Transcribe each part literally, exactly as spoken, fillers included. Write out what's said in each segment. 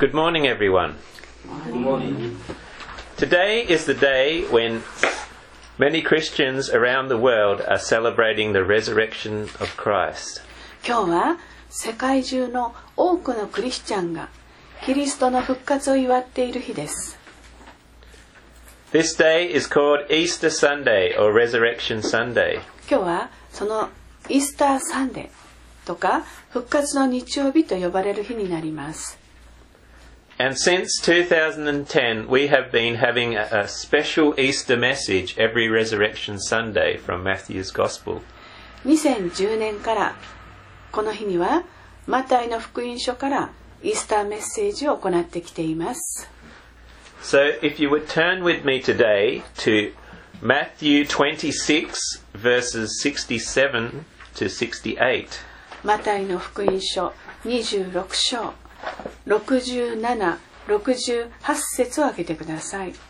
Good morning, everyone. Good morning. Today is the day when many Christians around the world are celebrating the resurrection of Christ. 今日は世界中の多くのクリスチャンがキリストの復活を祝っている日です。 This day is called Easter Sunday or Resurrection Sunday. 今日はそのイースターサンデーとか復活の日曜日と呼ばれる日になります。 And since two thousand ten, we have been having a, a special Easter message every Resurrection Sunday from Matthew's Gospel. にせんじゅうねんからこの日にはマタイの福音書からイースターメッセージを行ってきています。 So if you would turn with me today to Matthew twenty-six verses sixty-seven to sixty-eight. マタイの福音書にじゅうろく章ろくじゅうなな、ろくじゅうはち節を開けてください。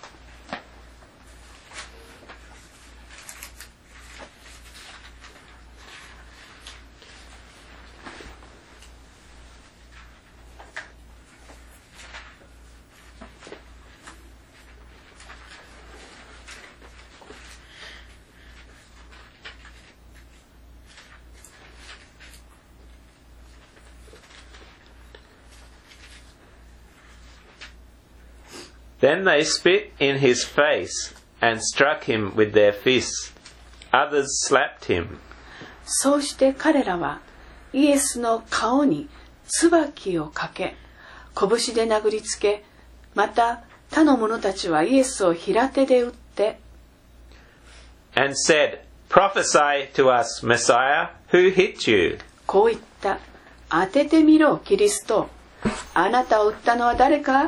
Then they spit in his face and struck him with their fists. Others slapped him. そうして彼らはイエスの顔に椿をかけ、拳で殴りつけ、また他の者たちはイエスを平手で打って、 And said, Prophesy to us, Messiah, who hit you? こう言った。当ててみろ、キリスト。あなたを打ったのは誰か？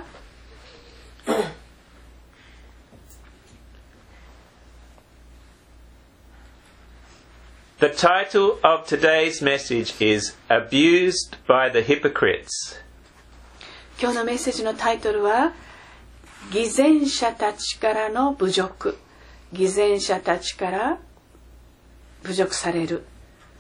The title of today's message is Abused by the Hypocrites. 今日のメッセージのタイトルは偽善者たちからの侮辱。偽善者たちから侮辱される。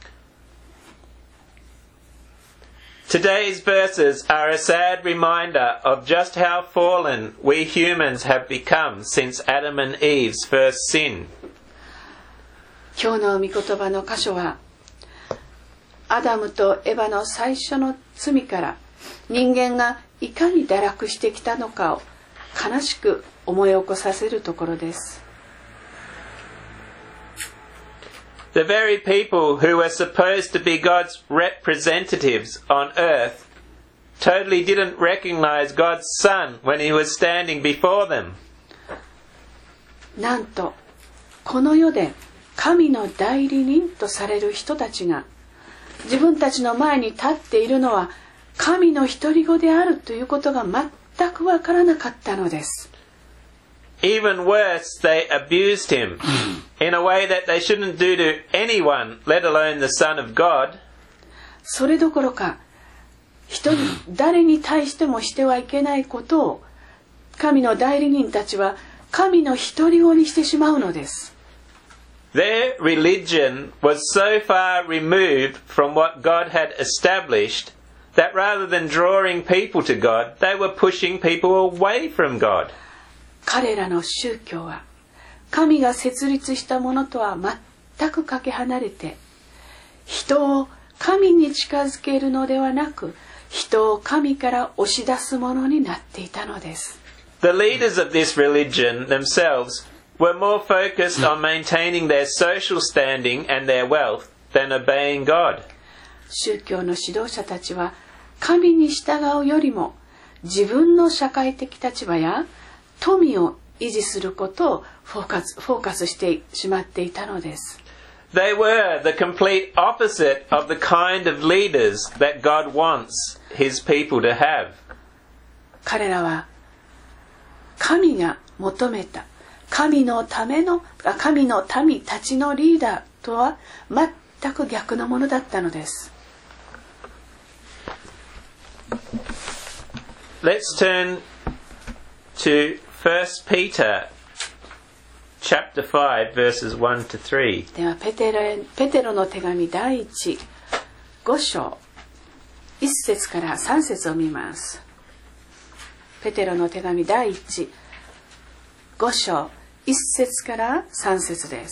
Today's verses are a sad reminder of just how fallen we humans have become since Adam and Eve's first sin. 今日の御言葉の箇所はアダムとエバの最初の罪から人間がいかに堕落してきたのかを悲しく思い起こさせるところです。 The very people who were supposed to be God's representatives on earth totally didn't recognize God's Son when he was standing before them. なんとこの世で神の代理人とされる人たちが自分たちの前に立っているのは神の独り子であるということが全くわからなかったのです。 Even worse, they abused him in a way that they shouldn't do to anyone, let alone the Son of God. それどころか人に誰に対してもしてはいけないことを神の代理人たちは神の独り子にしてしまうのです。 Their religion was so far removed from what God had established that rather than drawing people to God, they were pushing people away from God. 彼らの宗教は神が設立したものとは全くかけ離れて、人を神に近づけるのではなく、人を神から押し出すものになっていたのです。 The leaders of this religion themselves were more focused on maintaining their social standing and their wealth than obeying God. 宗教の指導者たちは神に従うよりも自分の社会的立場や富を維持することをフォーカス、フォーカスしてしまっていたのです。 They were the complete opposite of the kind of leaders that God wants his people to have. 彼らは神が求めた神のための神の民たちのリーダーとは全く逆のものだったのです。 Let's turn to First Peter chapter five verses one to three. ではペテロへペテロの手紙第一五章一節から三節を見ます。 ペテロの手紙第一五章一節から三節です。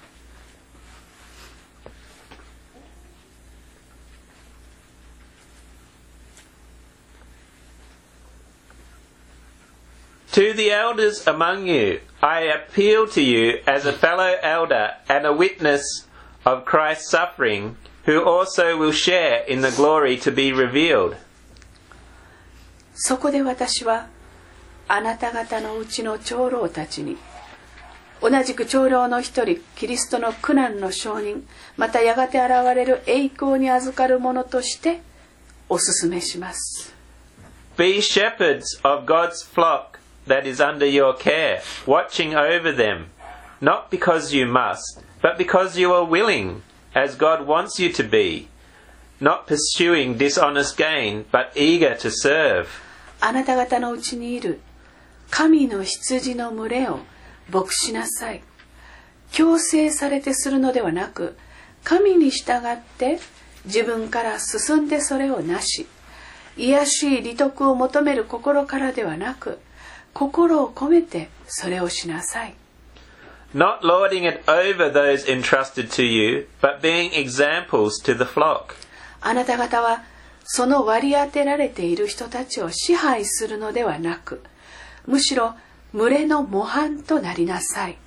To the elders among you, I appeal to you as a fellow elder and a witness of Christ's suffering, who also will share in the glory to be revealed. そこで私はあなた方のうちの長老たちに、同じく長老の一人キリストの苦難の証人、またやがて現れる栄光に預かる者としてお勧めします。 Be shepherds of God's flock that is under your care, watching over them, not because you must, but because you are willing, as God wants you to be, not pursuing dishonest gain, but eager to serve. あなた方のうちにいる神の羊の群れを牧しなさい。強制されてするのではなく、神に従って自分から進んでそれをなし、卑しい利得を求める心からではなく、心を込めてそれをしなさい。 Not lording it over those entrusted to you, but being examples to the flock. あなた方はその割り当てられている人たちを支配するのではなく、むしろ群れの模範となりなさい。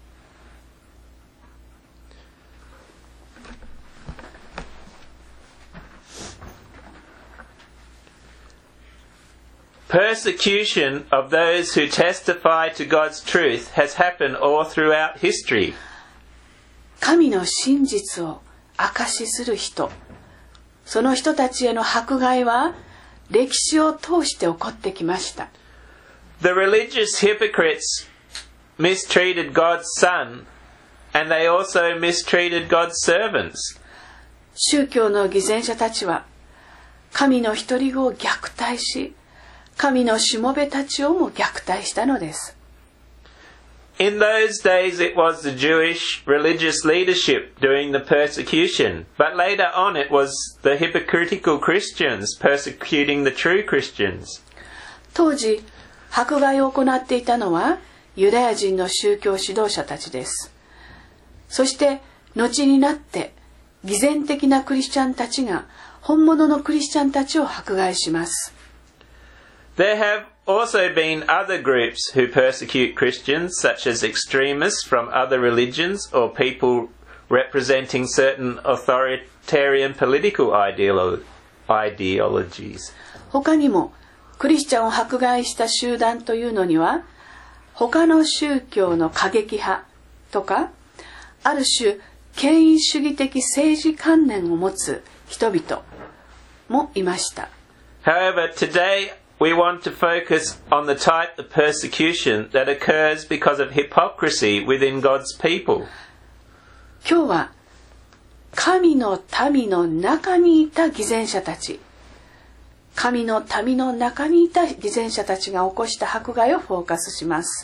Persecution of those who testify to God's truth has happened all throughout history. 神の真実を証しする人、その人たちへの迫害は歴史を通して起こってきました。 The religious hypocrites mistreated God's Son, and they also mistreated God's servants. 宗教の偽善者たちは神の一人子を虐待し、神のしもべたちをも虐待したのです。 In those days it was the Jewish religious leadership doing the persecution, but later on it was the hypocritical Christians persecuting the true Christians. 当時、迫害を行っていたのはユダヤ人の宗教指導者たちです。そして後になって偽善的なクリスチャンたちが本物のクリスチャンたちを迫害します。 There have also been other groups who persecute Christians, such as extremists from other religions or people representing certain authoritarian political ideolo- ideologies. 他にもクリスチャンを迫害した集団というのには、他の宗教の過激派とか、ある種権威主義的政治観念を持つ人々もいました。 However, today we want to focus on the type of persecution that occurs because of hypocrisy within God's people. 今日は神の民の中にいた偽善者たち、神の民の中にいた偽善者たちが起こした迫害をフォーカスします。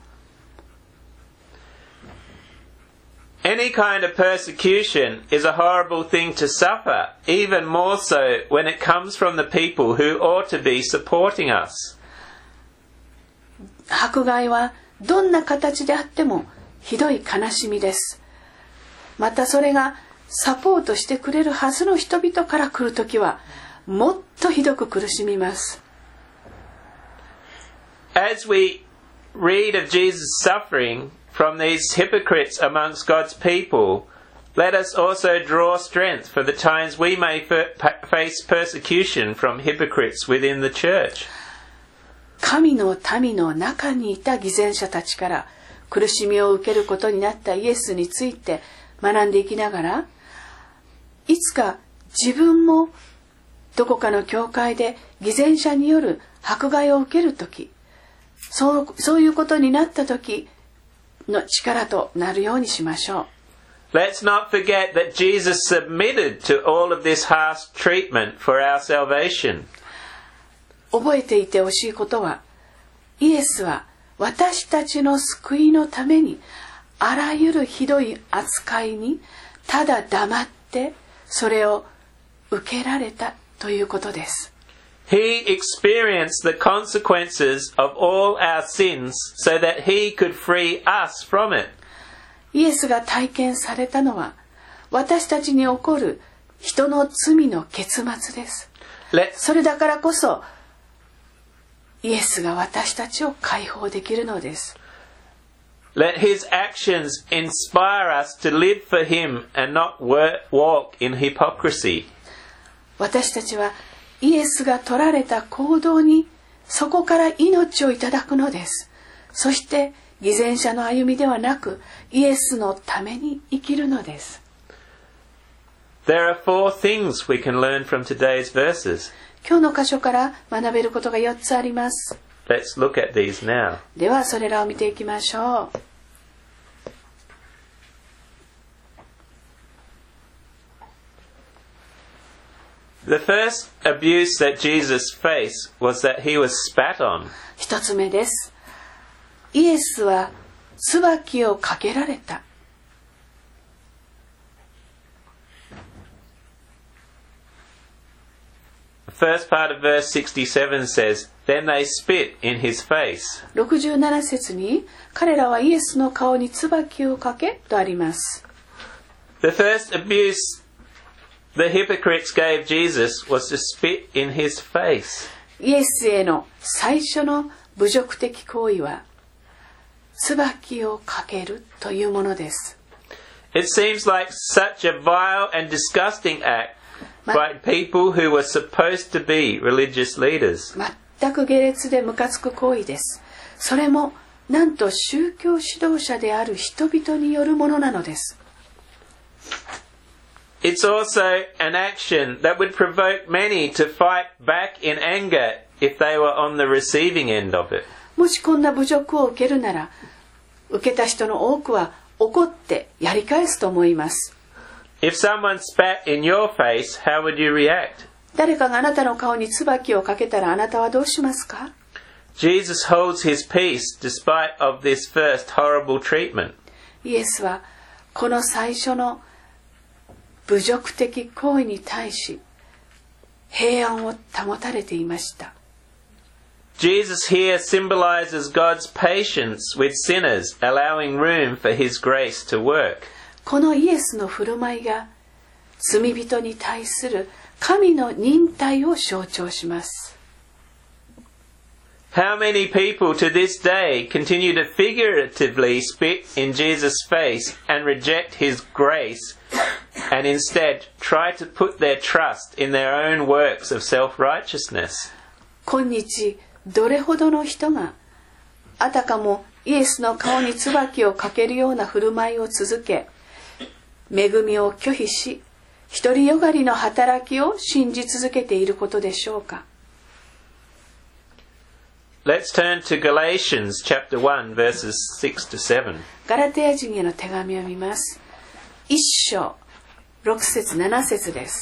Any kind of persecution is a horrible thing to suffer, even more so when it comes from the people who ought to be supporting us. 迫害はどんな形であってもひどい悲しみです。またそれがサポートしてくれるはずの人々から来るときはもっとひどく苦しみます。 As we read of Jesus' suffering from these hypocrites amongst God's people, let us also draw strength for the times we may face persecution from hypocrites within the church. 神の民の中にいた偽善者たちから苦しみを受けることになったイエスについて学んでいきながら、いつか自分もどこかの教会で偽善者による迫害を受けるとき、そう、そういうことになったときの力となるようにしましょう。 Let's not forget that Jesus submitted to all of this harsh treatment for our salvation. 覚えていてほしいことは、イエスは私たちの救いのためにあらゆるひどい扱いにただ黙ってそれを受けられたということです。 He experienced the consequences of all our sins so that he could free us from it. イエスが体験されたのは、私たちに起こる人の罪の結末です。 Let, それだからこそ、イエスが私たちを解放できるのです。 let his actions inspire us to live for him and not walk in hypocrisy. 私たちはイエスが取られた行動にそこから命をいただくのです。そして偽善者の歩みではなくイエスのために生きるのです。 There are four things we can learn from today's verses. 今日の箇所から学べることがよっつあります。 Let's look at these now. ではそれらを見ていきましょう。 The first abuse that Jesus faced was that he was spat on. 一つ目です。イエスは椿をかけられた。 The first part of verse sixty-seven says, Then they spit in his face. ろくじゅうなな節に彼らはイエスの顔に椿をかけとあります。 The first abuse the hypocrites gave Jesus was to spit in his face. イエスへの最初の侮辱的行為は椿をかけるというものです。 It seems like such a vile and disgusting act by people who were supposed to be religious leaders. 全く下劣でムカつく行為です。それもなんと宗教指導者である人々によるものなのです。 It's also an action that would provoke many to fight back in anger if they were on the receiving end of it. もしこんな侮辱を受けるなら、受けた人の多くは怒ってやり返すと思います。 If someone spat in your face, how would you react? 誰かがあなたの顔に椿をかけたらあなたはどうしますか？ Jesus holds his peace despite of this first horrible treatment. イエスはこの最初の侮辱的行為に対し平安を保たれていました。 Jesus here symbolizes God's patience with sinners, allowing room for his grace to work. このイエスの振る舞いが罪人に対する神の忍耐を象徴します。 How many people to this day continue to figuratively spit in Jesus' face and reject his grace and instead try to put their trust in their own works of self-righteousness? 今日どれほどの人があたかもイエスの顔に椿をかけるような振る舞いを続け、恵みを拒否し、独りよがりの働きを信じ続けていることでしょうか。 Let's turn to Galatians chapter one verses six to seven. ガラテヤ人への手紙を見ます。一章六節七節です。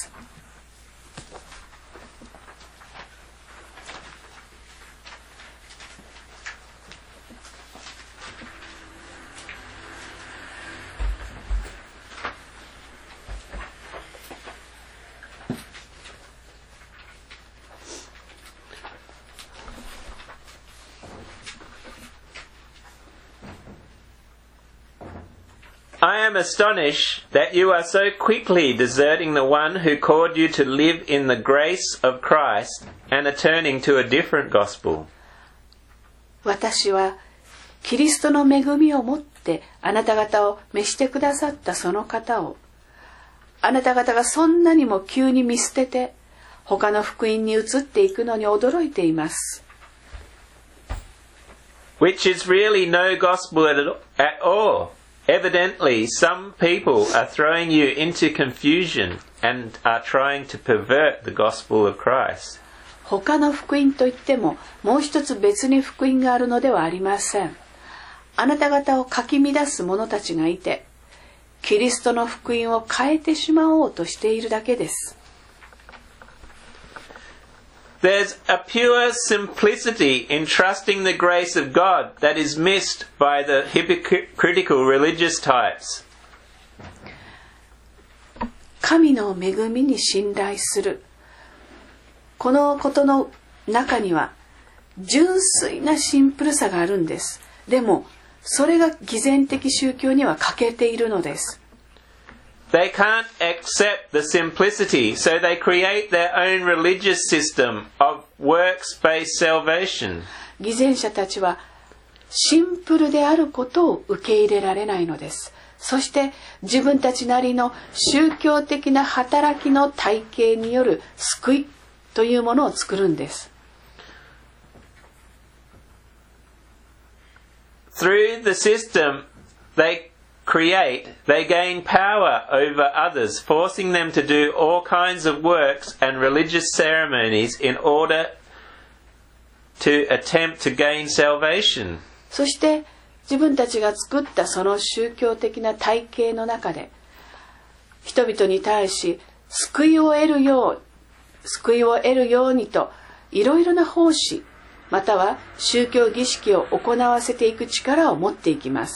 I am astonished that you are so quickly deserting the one who called you to live in the grace of Christ and are turning to a different gospel. 私はキリストの恵みをもってあなた方を召してくださったその方を、あなた方がそんなにも急に見捨てて他の福音に移っていくのに驚いています。 Which is really no gospel at all.Evidently, some people are throwing you into confusion and are trying to pervert the gospel of Christ. 他の福音といっても、もう一つ別に福音があるのではありません。あなた方をかき乱す者たちがいて、キリストの福音を変えてしまおうとしているだけです。 There's a pure simplicity in trusting the grace of God that is missed by the hypocritical religious types. 神の恵みに信頼するこのことの中には純粋なシンプルさがあるんです。でもそれが偽善的宗教には欠けているのです。 They can't accept the simplicity, so they create their own religious system of works-based salvation. 偽善者たちはシンプルであることを受け入れられないのです。そして自分たちなりの宗教的な働きの体系による救いというものを作るんです。 Through the system they create, they gain power over others, forcing them to do all kinds of works and religious ceremonies in order to attempt to gain salvation. そして自分たちが作ったその宗教的な体系の中で人々に対し救いを得るよう救いを得るようにといろいろな奉仕または宗教儀式を行わせていく力を持っていきます。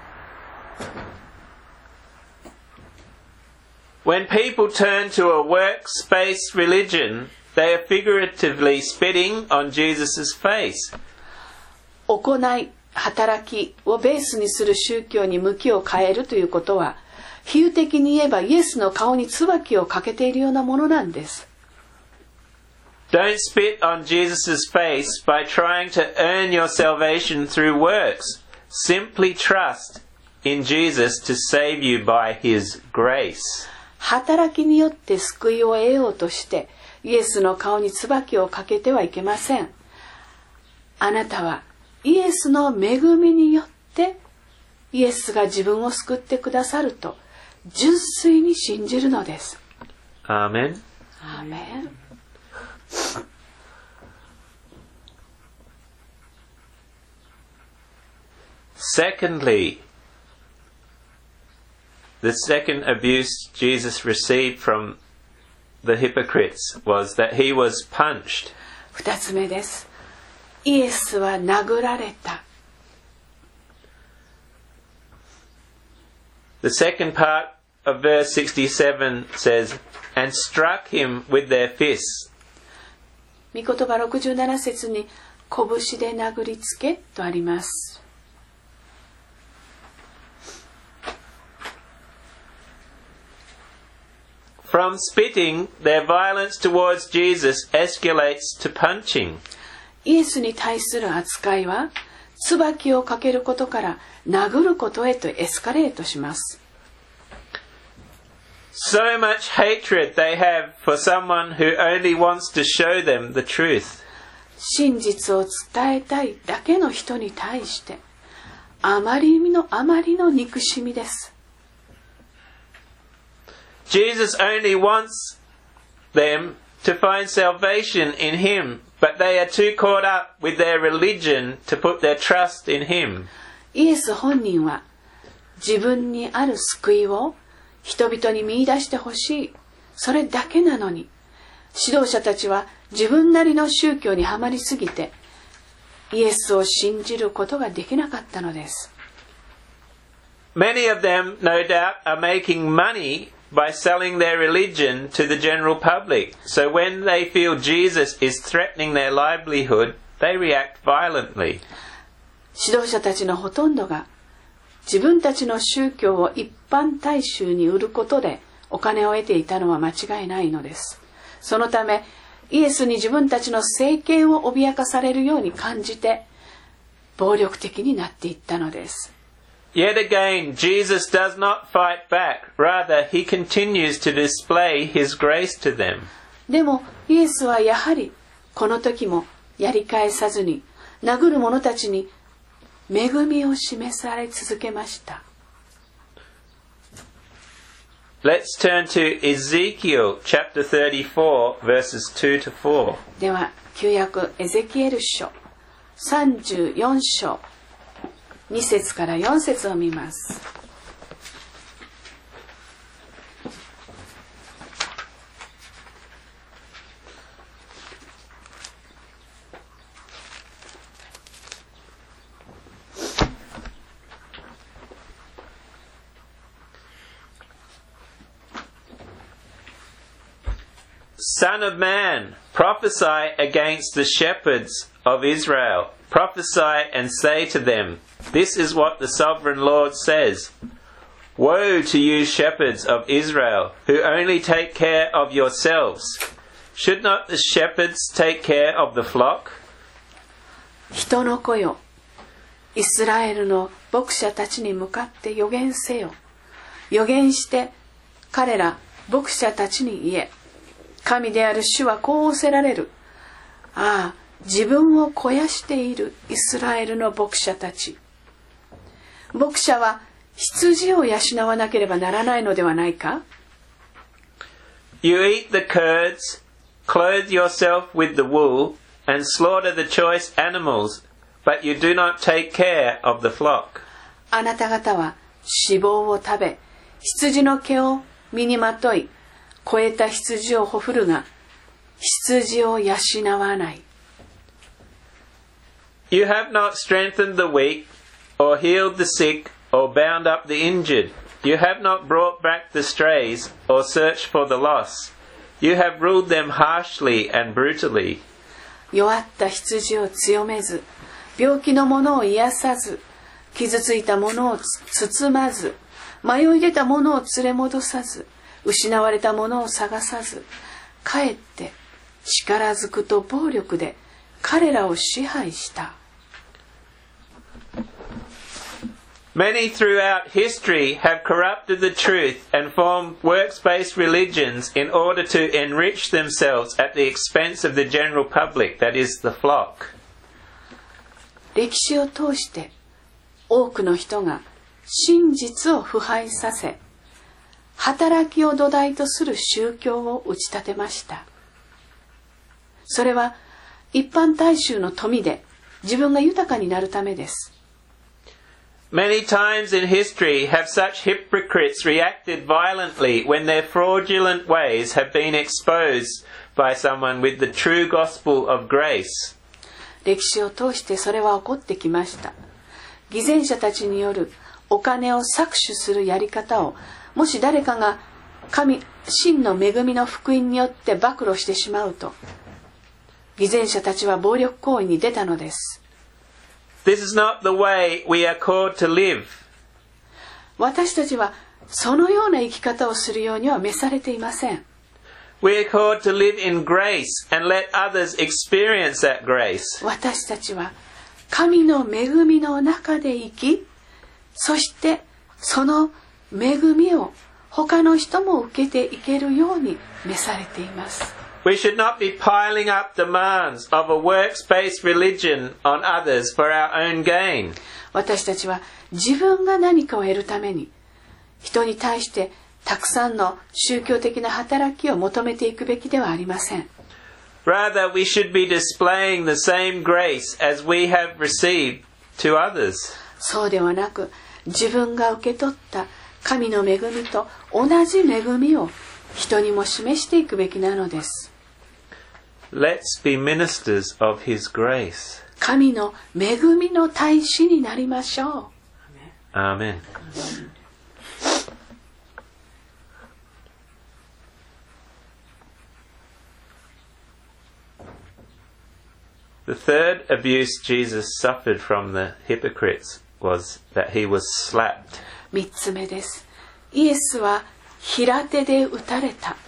When people turn to a works-based religion, they are figuratively spitting on Jesus' face. 行い、働きをベースにする宗教に向きを変えるということは、比喩的に言えばイエスの顔に椿をかけているようなものなんです。 Don't spit on Jesus' face by trying to earn your salvation through works. Simply trust in Jesus to save you by His grace. 働きによって救いを得ようとしてイエスの顔に椿をかけてはいけません。あなたはイエスの恵みによってイエスが自分を救ってくださると純粋に信じるのです。 アーメン。 アーメン。 Secondly, the second abuse Jesus received from the hypocrites was that he was punched. 二つ目です。イエスは殴られた。 The second part of verse sixty-seven says, and struck him with their fists. 御言葉ろくじゅうなな節に拳で殴りつけとあります。 From spitting, their violence towards Jesus escalates to punching. イエスに対する扱いは椿をかけることから殴ることへとエスカレートします。 So much hatred they have for someone who only wants to show them the truth. 真実を伝えたいだけの人に対してあまりのあまりの憎しみです。 Jesus only wants them to find salvation in Him, but they are too caught up with their religion to put their trust in Him. イエス本人は自分にある救いを人々に見出してほしい、それだけなのに、指導者たちは自分なりの宗教にはまりすぎてイエスを信じることができなかったのです。 Many of them, no doubt, are making money by selling their religion to the general public. So when they feel Jesus is threatening their livelihood, they react violently. 指導者たちのほとんどが自分たちの宗教を一般大衆に売ることでお金を得ていたのは間違いないのです。そのためイエスに自分たちの政権を脅かされるように感じて暴力的になっていったのです。 Yet again, Jesus does not fight back. Rather, he continues to display his grace to them. でもイエスはやはりこの時もやり返さずに殴る者たちに恵みを示され続けました。 Let's turn to Ezekiel chapter thirty-four, verses two to four. では旧約エゼキエル書さんじゅうよん章に節からよん節を見ます。 Son of man, Prophesy against the shepherds of Israel. Prophesy and say to them, This is what the sovereign Lord says. Woe to you shepherds of Israel, who only take care of yourselves. Should not the shepherds take care of the flock? 人の子よ、イスラエルの牧者たちに向かって預言せよ。預言して彼ら牧者たちに言え。神である主はこう仰せられる。ああ、自分を肥やしているイスラエルの牧者たち。牧者は羊を養わなければならないのではないか？ You eat the curds, clothe yourself with the wool, and slaughter the choice animals, but you do not take care of the flock. あなた方は脂肪を食べ、羊の毛を身にまとい、肥えた羊をほふるが、羊を養わない。 You have not strengthened the weak, or healed the sick, or bound up the injured. You have not brought back the strays, or searched for the lost. You have ruled them harshly and brutally. 弱った羊を強めず、病気の者を癒さず、傷ついた者を包まず、迷い出た者を連れ戻さず、失われた者を探さず、かえって力ずくと暴力で彼らを支配した。 Many throughout history have corrupted the truth and formed works-based religions in order to enrich themselves at the expense of the general public, that is, the flock. 歴史を通して多くの人が真実を腐敗させ、働きを土台とする宗教を打ち立てました。それは一般大衆の富で自分が豊かになるためです。 Many times in history have such hypocrites reacted violently when their fraudulent ways have been exposed by someone with the true gospel of grace. 歴史を通してそれは起こってきました。偽善者たちによるお金を搾取するやり方を、もし誰かが神、真の恵みの福音によって暴露してしまうと、偽善者たちは暴力行為に出たのです。 This is not the way we are called to live. 私たちはそのような生き方をするようには召されていません。 We are called to live in grace and let others experience that grace. 私たちは神の恵みの中で生き、そしてその恵みを他の人も受けていけるように召されています。 We should not be piling up demands of a works-based religion on others for our own gain. 私たちは自分が何かを得るために人に対してたくさんの宗教的な働きを求めていくべきではありません。 Rather, we should be displaying the same grace as we have received to others. そうではなく、自分が受け取った神の恵みと同じ恵みを人にも示していくべきなのです。 Let's be ministers of His grace. 神の恵みの大使になりましょう。 Amen. The third abuse Jesus suffered from the hypocrites was that he was slapped. 三つ目です。イエスは平手で打たれた。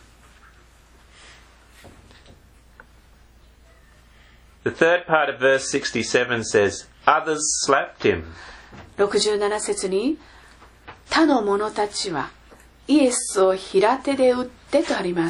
The third part of verse sixty-seven says, Others slapped him. ろくじゅうなな節に、他の者たちはイエスを平手で打ってとあります。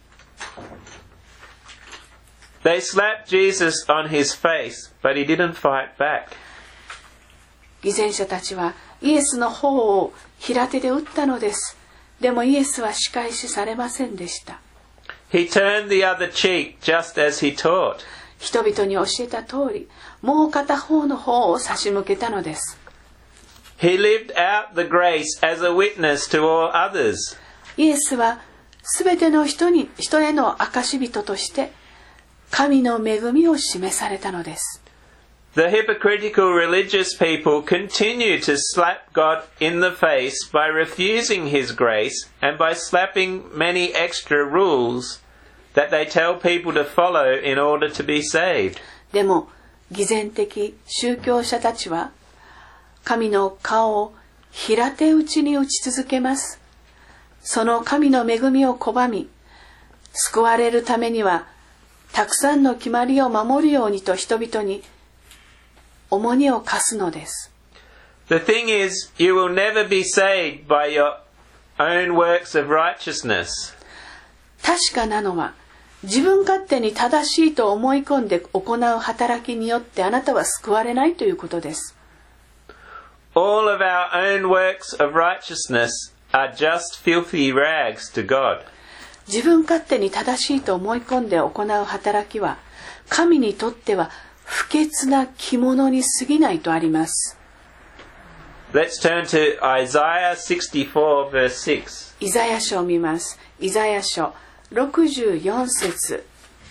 They slapped Jesus on his face, but he didn't fight back. 偽善者たちはイエスの方を平手で打ったのです。でもイエスは仕返しされませんでした。 He turned the other cheek just as he taught. 人々に教えた通り、もう片方の方を差し向けたのです。 He lived out the grace as a witness to all others. イエスはすべての人に、人への証人として神の恵みを示されたのです。 The hypocritical religious people continue to slap God in the face by refusing His grace and by slapping many extra rules that they tell people to follow in order to be saved. でも偽善的宗教者たちは神の顔を平手打ちに打ち続けます。その神の恵みを拒み、救われるためにはたくさんの決まりを守るようにと人々に重荷を課すのです。 The thing is, you will never be saved by your own works of righteousness. 確かなのは、自分勝手に正しいと思い込んで行う働きによってあなたは救われないということです。 All of our own works of righteousness are just filthy rags to God. 自分勝手に正しいと思い込んで行う働きは、神にとっては不潔な着物に過ぎないとあります。 Let's turn to Isaiah sixty-four verse six. イザヤ書を見ます。イザヤ書ろくじゅうよん節。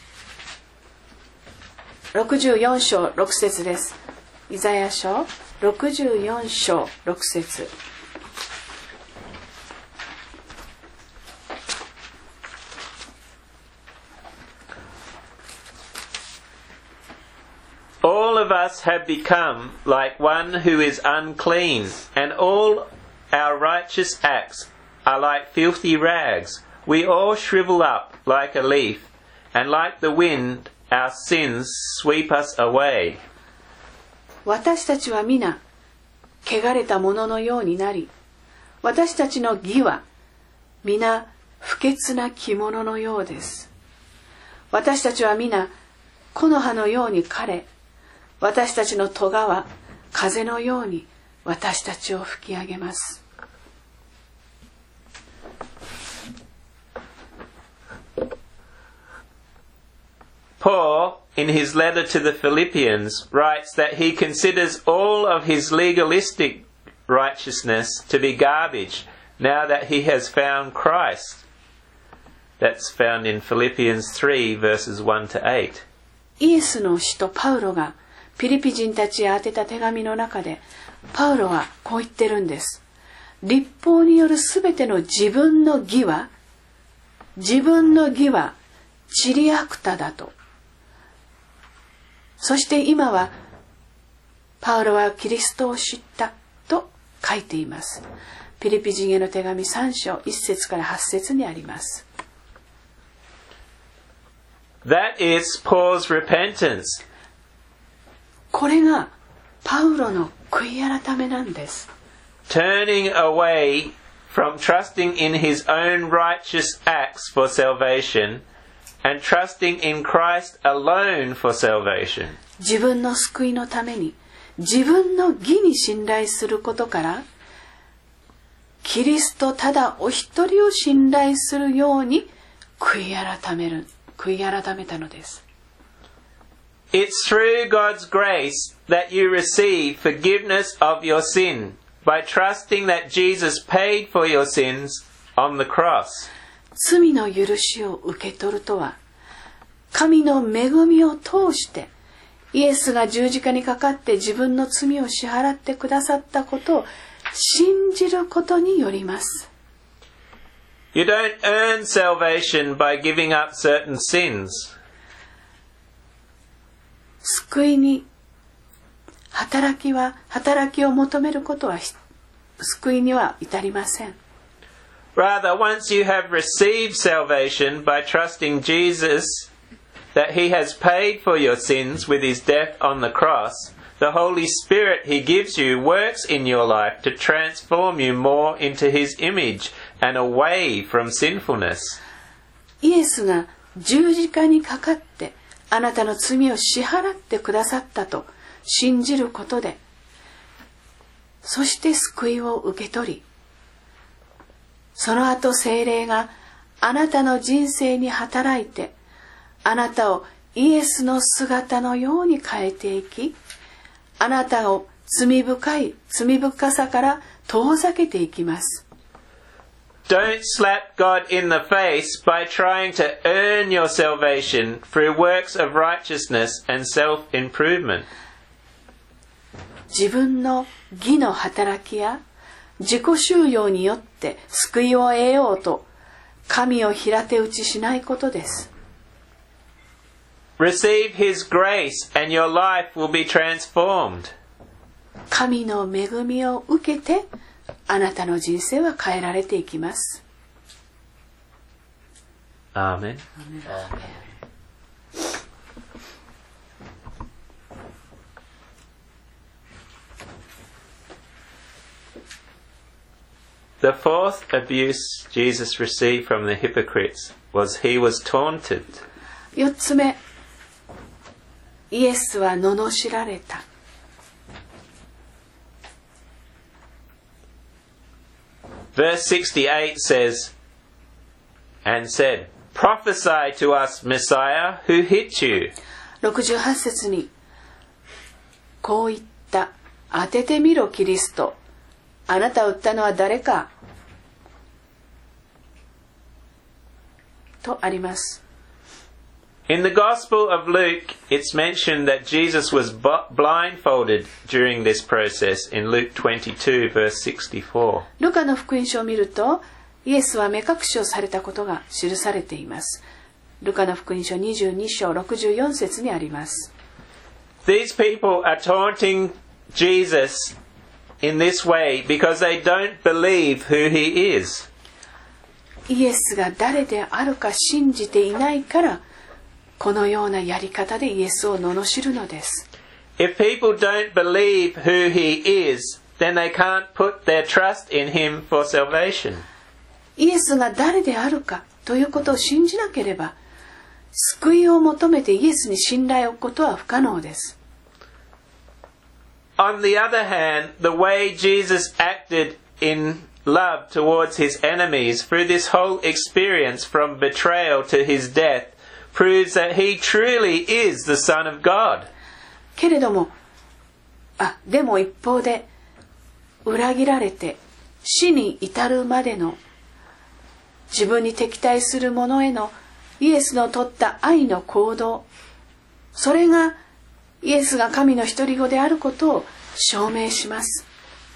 ろくじゅうよん章ろく節です。イザヤ書ろくじゅうよん章ろく節。 All of us have become like one who is unclean, and all our righteous acts are like filthy rags. We all shrivel up like a leaf, and like the wind, our sins sweep us away. 私たちは皆、汚れたもののようになり、私たちの義は皆不潔な着物のようです。私たちは皆、木の葉のように枯れ、私たちの咎は風のように私たちを吹き上げます。 Paul, in his letter to the Philippians, writes that he considers all of his legalistic righteousness to be garbage now that he has found Christ. That's found in Philippians three verses one to eight. イエスの使徒パウロがピリピ人たちへ宛てた手紙の中で、パウロはこう言ってるんです。律法によるすべての自分の義は、自分の義はチリアクタだと。そして今は、パウロはキリストを知ったと書いています。ピリピ人への手紙さん章いち節からはち節にあります。 That is Paul's repentance. これがパウロの悔い改めなんです。 Turning away from trusting in his own righteous acts for salvation and trusting in Christ alone for salvation. 自分の救いのために自分の義に信頼することから、キリストただお一人を信頼するように悔い改める、悔い改めたのです。 It's through God's grace that you receive forgiveness of your sin by trusting that Jesus paid for your sins on the cross. 罪の許しを受け取るとは、神の恵みを通してイエスが十字架にかかって自分の罪を支払ってくださったことを信じることによります。 You don't earn salvation by giving up certain sins. 救いに働きは働きを求めることは救いには至りません。 Rather, once you have received salvation by trusting Jesus, that he has paid for your sins with his death on the cross, the Holy Spirit he gives you works in your life to transform you more into his image and away from sinfulness. イエスが十字架にかかってあなたの罪を支払ってくださったと信じることで、そして救いを受け取り、その後聖霊があなたの人生に働いて、あなたをイエスの姿のように変えていき、あなたを罪深い罪深さから遠ざけていきます。 Don't slap God in the face by trying to earn your salvation through works of righteousness and self-improvement. 自分の義の働きや自己修養によって救いを得ようと神を平手打ちしないことです。 Receive His grace and your life will be transformed. 神の恵みを受けて、あなたの人生は変えられていきます。 アーメン。The fourth abuse Jesus received from the hypocrites was he was taunted. 四つ目、イエスは罵られた。 Verse sixty-eight says, and said, Prophesy to us, Messiah, who hit you? ろくじゅうはち節に、こう言った。当ててみろ、キリスト。あなたを撃ったのは誰かとあります。 In the Gospel of Luke, it's mentioned that Jesus was blindfolded during this process in Luke twenty-two, verse sixty-four. ルカの福音書を見ると、イエスは目隠しをされたことが記されています。ルカの福音書にじゅうに章ろくじゅうよん節にあります。 These people are taunting Jesus in this way because they don't believe who he is. イエスが誰であるか信じていないから、このようなやり方でイエスを罵るのです。 If people don't believe who he is, then they can't put their trust in him for salvation. イエスが誰であるかということを信じなければ、救いを求めてイエスに信頼を置くことは不可能です。 On the other hand, the way Jesus acted in love towards his enemies through this whole experience from betrayal to his death proves that he truly is the Son of God. けれども、あ、でも一方で、裏切られて死に至るまでの自分に敵対する者へのイエスの取った愛の行動、それがイエスが神の独り子であることを証明します。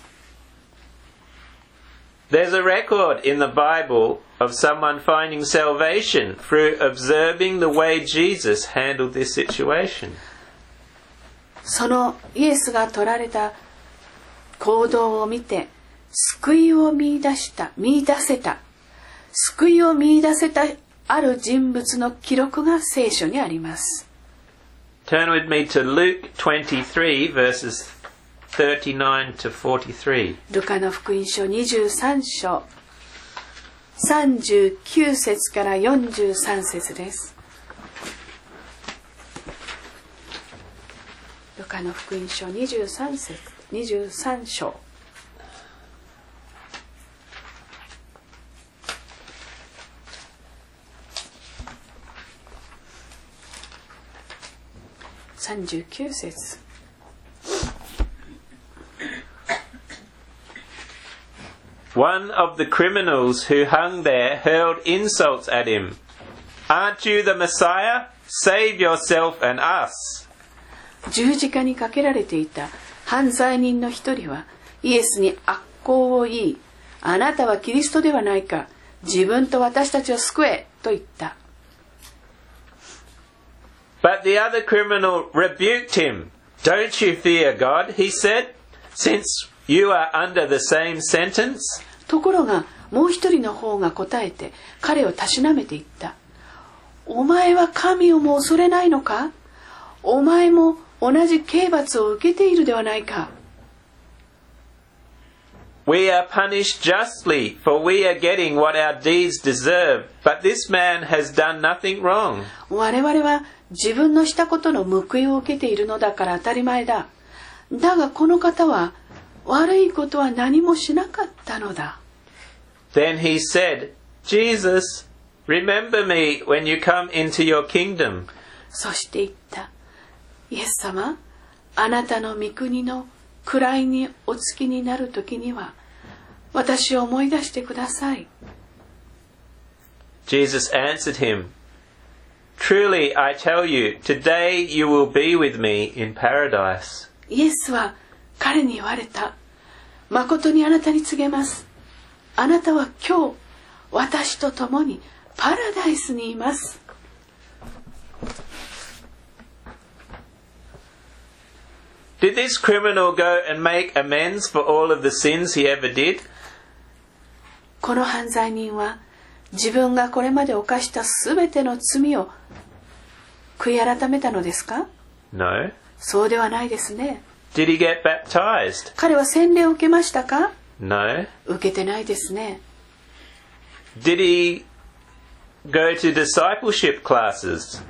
There's a record in the Bible of someone finding salvation through observing the way Jesus handled this situation. そのイエスが取られた行動を見て救いを見出した見出せた救いを見出せたある人物の記録が聖書にあります。 Turn with me to Luke twenty-three verses thirty-nine to forty-three. ルカの福音書にじゅうさん章さんじゅうきゅう節からよんじゅうさん節です。ルカの福音書にじゅうさん節にじゅうさん章さんじゅうきゅう節。 One of the criminals who hung there hurled insults at him. Aren't you the Messiah? Save yourself and us. 十字架にかけられていた犯罪人の一人はイエスに悪行を言い、あなたはキリストではないか、自分と私たちを救えと言った。 But the other criminal rebuked him. Don't you fear God, he said, since you are under the same sentence? ところがもう一人の方が答えて彼をたしなめていった。お前は神をも恐れないのか？お前も同じ刑罰を受けているではないか。 We are punished justly, for we are getting what our deeds deserve. But this man has done nothing wrong. 我々は自分のしたことの報いを受けているのだから当たり前だ。だがこの方は悪いことは何もしなかったのだ。 Then he said, Jesus, remember me when you come into your kingdom. そして言った。イエス様、あなたの御国の位にお着きになるときには私を思い出してください。 Jesus answered him, Truly I tell you, today you will be with me in paradise. イエスは彼に言われた。誠にあなたに告げます。あなたは今日私と共にパラダイスにいます。 Did this criminal go and make amends for all of the sins he ever did? この犯罪人は自分がこれまで犯したすべての罪を悔い改めたのですか？ No. そうではないですね。 Did he get baptized? 彼は洗礼を受けましたか？ No. 受けてないですね。 Did he go to discipleship classes?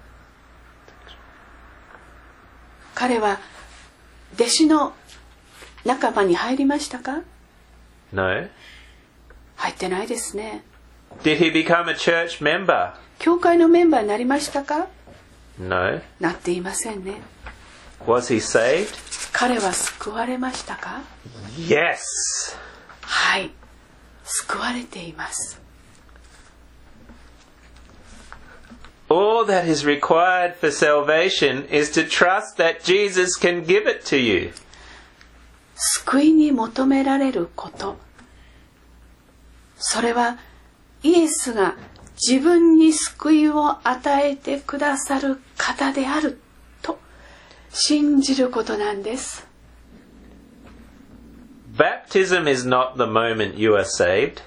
彼は弟子の仲間に入りましたか？ No. 入ってないですね。 Did he become a church member? 教会のメンバーになりましたか？ No. なっていませんね。 Was he saved? 彼は救われましたか？ Yes. はい、救われています。 All that is required for salvation is to trust that Jesus can give it to you. 救いに求められること、それはイエスが自分に救いを与えてくださる方であると信じることなんです。 Baptism is not the moment you are saved.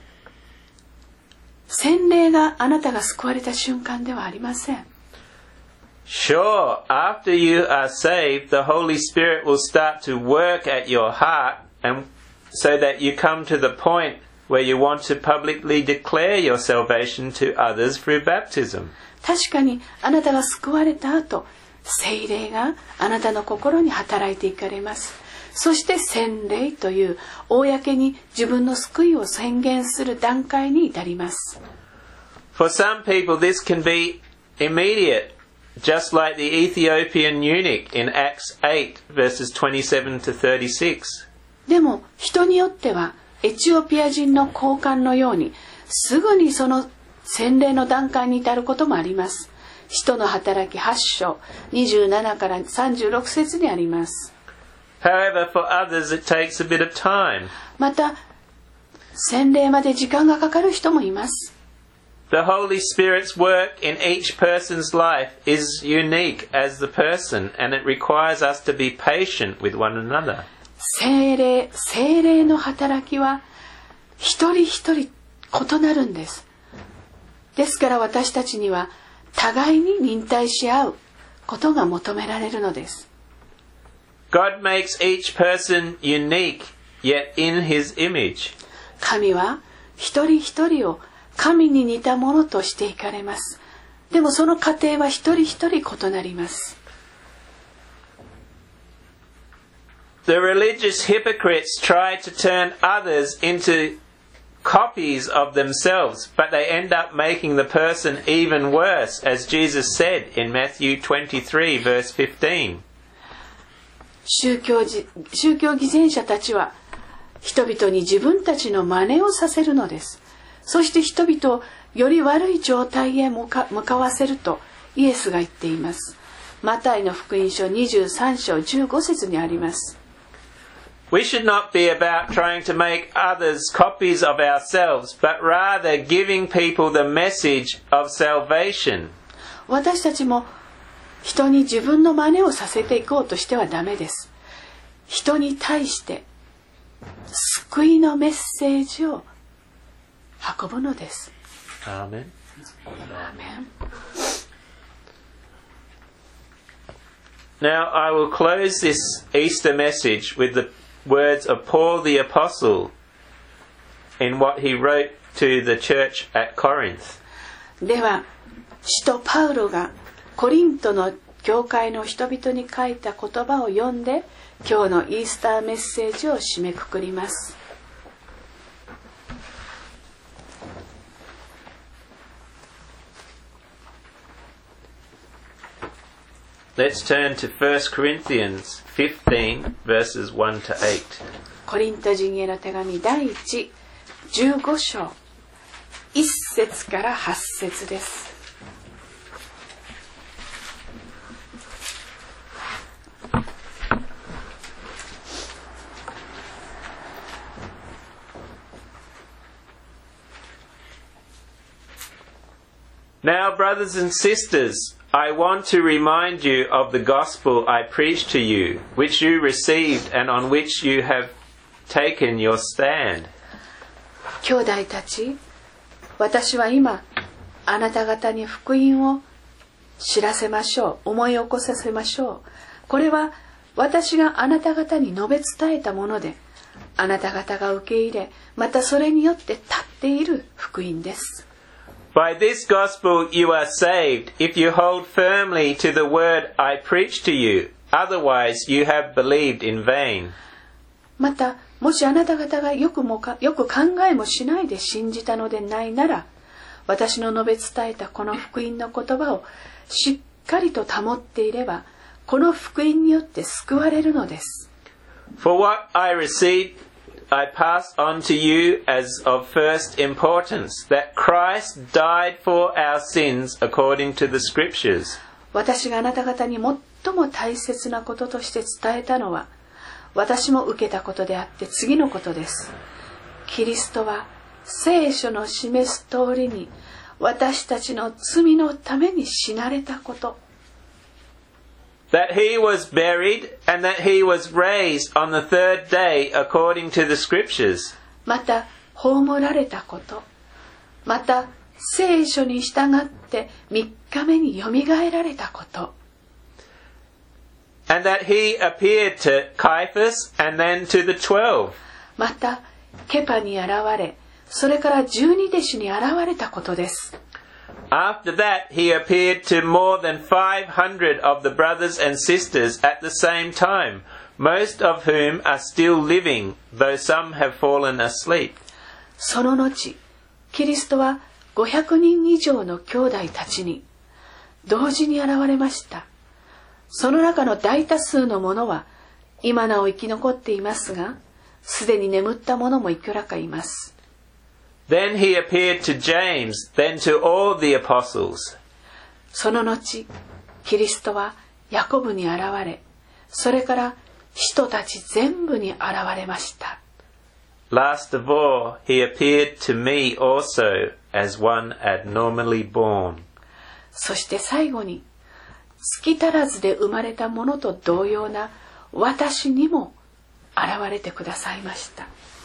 洗礼があなたが救われた瞬間ではありません。 Sure, after you are saved, the Holy Spirit will start to work at your heart, and so that you come to the point where you want to publicly declare your salvation to others through baptism. 確かにあなたが救われた後、聖霊があなたの心に働いていかれます。そして洗礼という公に自分の救いを宣言する段階に至ります。 For some people, this can be immediate, just like the Ethiopian eunuch in Acts eight, verses twenty-seven to thirty-six. でも人によってはエチオピア人の高官のようにすぐにその洗礼の段階に至ることもあります。使徒の働きはち章にじゅうななからさんじゅうろく節にあります。 However, for others it takes a bit of time. また洗礼まで時間がかかる人もいます。 The Holy Spirit's work in each person's life is unique as the person, and it requires us to be patient with one another. 聖霊、聖霊の働きは一人一人異なるんです。ですから私たちには互いに忍耐し合うことが求められるのです。 God makes each person unique, yet in His image. 神は一人一人を神に似たものとしていかれます。でもその過程は一人一人異なります。 The religious hypocrites try to turn others into copies of themselves, but they end up making the person even worse, as Jesus said in Matthew twenty-three, verse fifteen. 宗教じ、宗教偽善者たちは人々に自分たちの真似をさせるのです。そして人々をより悪い状態へ向か、向かわせるとイエスが言っています。マタイの福音書にじゅうさん章じゅうご節にあります。 We should not be about trying to make others copies of ourselves, but rather giving people the message of salvation. 私たちも人に自分の真似をさせていこうとしてはダメです。人に対して救いのメッセージを運ぶのです。 Amen. アーメン。 Now I will close this Easter message with the words of Paul the Apostle in what he wrote to the church at Corinth. では、使徒パウロがコリントの教会の人々に書いた言葉を読んで、今日のイースターメッセージを締めくくります。 Let's turn to First Corinthians fifteen, verses one to eight. コリント人への手紙第一、じゅうご章、いち節からはち節です。 Now, brothers and sisters, I want to remind you of the gospel I preached to you, which you received and on which you have taken your stand. 兄弟たち、私は今あなた方に福音を知らせましょう、思い起こさせましょう。これは私があなた方に述べ伝えたもので、あなた方が受け入れ、またそれによって立っている福音です。 By this gospel you are saved, if you hold firmly to the word I preached to you. Otherwise you have believed in vain. また、もしあなた方がよくもか、よく考えもしないで信じたのでないなら、私の述べ伝えたこの福音の言葉をしっかりと保っていれば、この福音によって救われるのです。 For what I received, I pass on to you as of first importance, that Christ died for our sins according to the Scriptures. 私があなた方に最も大切なこととして伝えたのは、私も受けたことであって次のことです。キリストは聖書の示す通りに私たちの罪のために死なれたこと。 That he was buried and that he was raised on the third day according to the Scriptures. また葬られたこと。また聖書に従って三日目によみがえられたこと。 And that he appeared to Caiaphas and then to the twelve. またケパに現れ、それから十二弟子に現れたことです。 After that, he appeared to more than five hundred of the brothers and sisters at the same time, most of whom are still living, though some have fallen asleep. その後、キリストはごひゃくにん以上の兄弟たちに同時に現れました。その中の大多数の者は今なお生き残っていますが、すでに眠った者もいくらかいます。 Then he appeared to James, then to all the apostles. その後、キリストはヤコブに現れ、それから使徒たち全部に現れました。 Last of all, he appeared to me also as one abnormally born. そして最後に、月足らずで生まれたものと同様な私にも現れてくださいました。